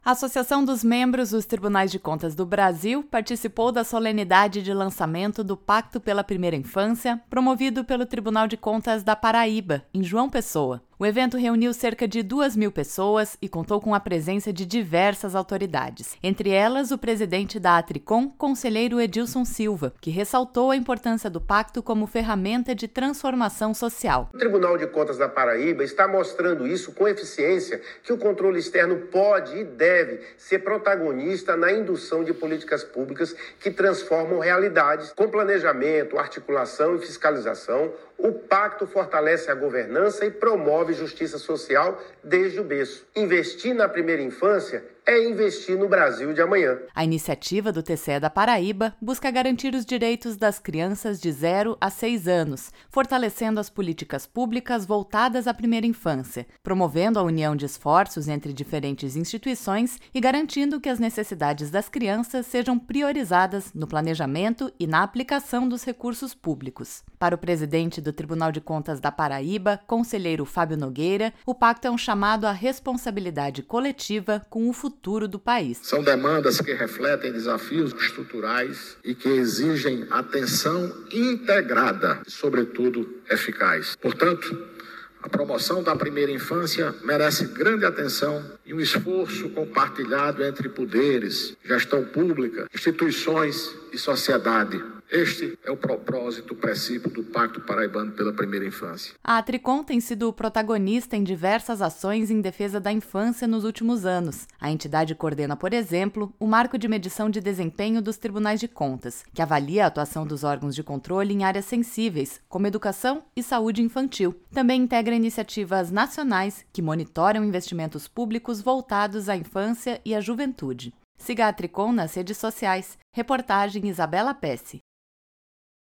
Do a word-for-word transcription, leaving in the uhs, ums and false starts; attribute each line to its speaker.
Speaker 1: A Associação dos Membros dos Tribunais de Contas do Brasil participou da solenidade de lançamento do Pacto pela Primeira Infância, promovido pelo Tribunal de Contas da Paraíba, em João Pessoa. O evento reuniu cerca de duas mil pessoas e contou com a presença de diversas autoridades, entre elas o presidente da Atricom, conselheiro Edilson Silva, que ressaltou a importância do pacto como ferramenta de transformação social.
Speaker 2: O Tribunal de Contas da Paraíba está mostrando isso com eficiência, que o controle externo pode e deve ser protagonista na indução de políticas públicas que transformam realidades com planejamento, articulação e fiscalização. O pacto fortalece a governança e promove justiça social desde o berço. Investir na primeira infância é investir no Brasil de amanhã.
Speaker 1: A iniciativa do T C E da Paraíba busca garantir os direitos das crianças de zero a seis anos, fortalecendo as políticas públicas voltadas à primeira infância, promovendo a união de esforços entre diferentes instituições e garantindo que as necessidades das crianças sejam priorizadas no planejamento e na aplicação dos recursos públicos. Para o presidente do Tribunal de Contas da Paraíba, conselheiro Fábio Nogueira, o pacto é um chamado à responsabilidade coletiva com o futuro futuro do país.
Speaker 3: São demandas que refletem desafios estruturais e que exigem atenção integrada e, sobretudo, eficaz. Portanto, a promoção da primeira infância merece grande atenção e um esforço compartilhado entre poderes, gestão pública, instituições e sociedade. Este é o propósito, o princípio do Pacto Paraibano pela Primeira Infância.
Speaker 1: A Atricom tem sido protagonista em diversas ações em defesa da infância nos últimos anos. A entidade coordena, por exemplo, o Marco de Medição de Desempenho dos Tribunais de Contas, que avalia a atuação dos órgãos de controle em áreas sensíveis, como educação e saúde infantil. Também integra iniciativas nacionais que monitoram investimentos públicos voltados à infância e à juventude. Siga a Atricom nas redes sociais. Reportagem Isabela Pesce.